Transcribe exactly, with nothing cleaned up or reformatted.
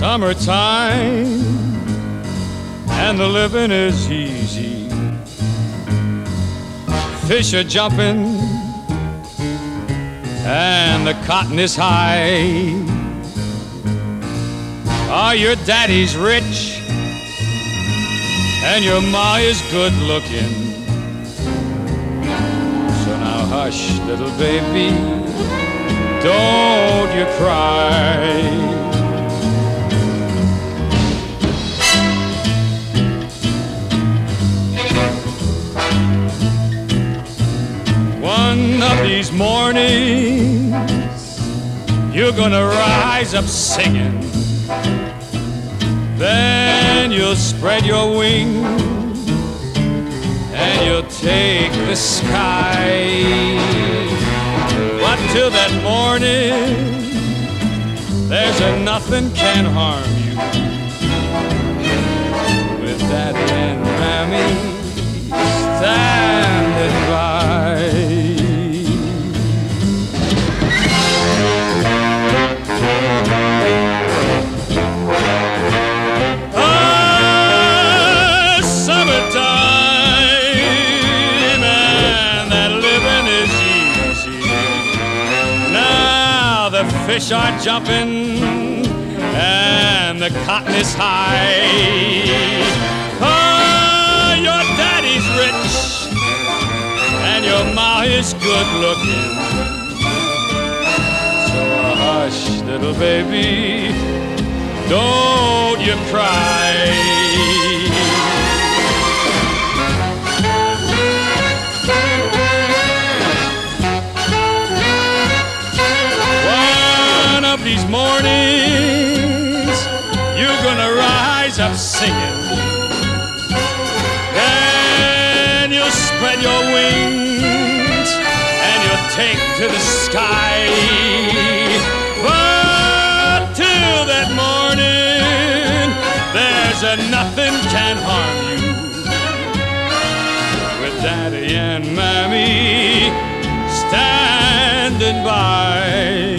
summertime and the living is easy. Fish are jumping and the cotton is high. Oh, your daddy's rich and your ma is good looking. So now hush, little baby, don't you cry. One of these mornings you're gonna rise up singing. Then you'll spread your wings and you'll take the sky. But till that morning, there's a nothing can harm you. With Daddy and Mammy standing by. Fish are jumping and the cotton is high. Oh, your daddy's rich and your ma is good looking. So hush, little baby, don't you cry. These mornings you're gonna rise up singing. Then you'll spread your wings and you'll take to the sky. But till that morning, there's a nothing can harm you. With Daddy and Mammy standing by.